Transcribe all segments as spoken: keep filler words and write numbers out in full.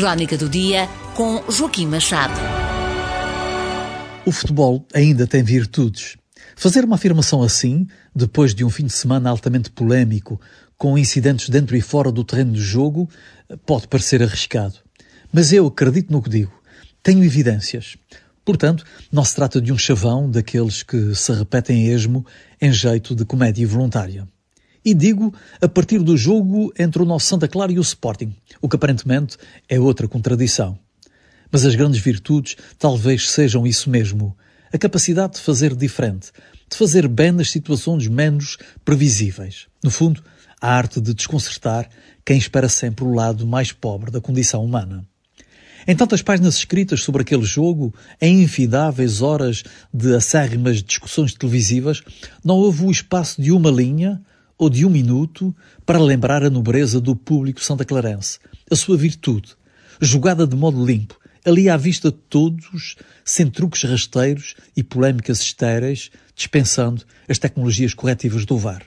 Crónica do Dia com Joaquim Machado. O futebol ainda tem virtudes. Fazer uma afirmação assim, depois de um fim de semana altamente polémico, com incidentes dentro e fora do terreno de jogo, pode parecer arriscado. Mas eu acredito no que digo. Tenho evidências. Portanto, não se trata de um chavão daqueles que se repetem a esmo em jeito de comédia voluntária. E digo a partir do jogo entre o nosso Santa Clara e o Sporting, o que aparentemente é outra contradição. Mas as grandes virtudes talvez sejam isso mesmo, a capacidade de fazer diferente, de fazer bem nas situações menos previsíveis. No fundo, a arte de desconcertar quem espera sempre o lado mais pobre da condição humana. Em tantas páginas escritas sobre aquele jogo, em infindáveis horas de acérrimas discussões televisivas, não houve o espaço de uma linha ou de um minuto para lembrar a nobreza do público santaclarense, a sua virtude, jogada de modo limpo, ali à vista de todos, sem truques rasteiros e polémicas estéreis, dispensando as tecnologias corretivas do V A R.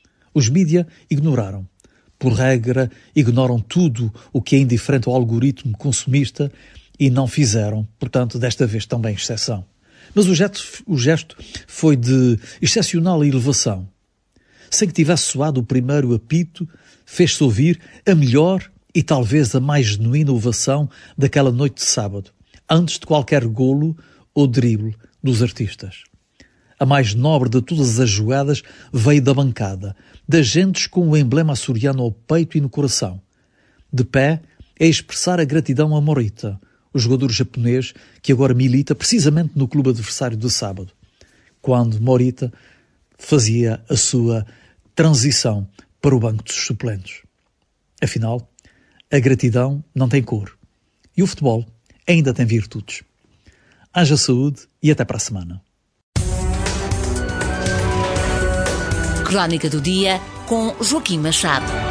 Os mídia ignoraram. Por regra, ignoram tudo o que é indiferente ao algoritmo consumista e não fizeram, portanto, desta vez também exceção. Mas o gesto, o gesto foi de excepcional elevação. Sem que tivesse soado o primeiro apito, fez-se ouvir a melhor e talvez a mais genuína ovação daquela noite de sábado, antes de qualquer golo ou drible dos artistas. A mais nobre de todas as jogadas veio da bancada, das gentes com o emblema açoriano ao peito e no coração. De pé, a expressar a gratidão a Morita, o jogador japonês que agora milita precisamente no clube adversário de sábado, quando Morita fazia a sua transição para o banco dos suplentes. Afinal, a gratidão não tem cor. E o futebol ainda tem virtudes. Haja saúde e até para a semana. Crónica do Dia com Joaquim Machado.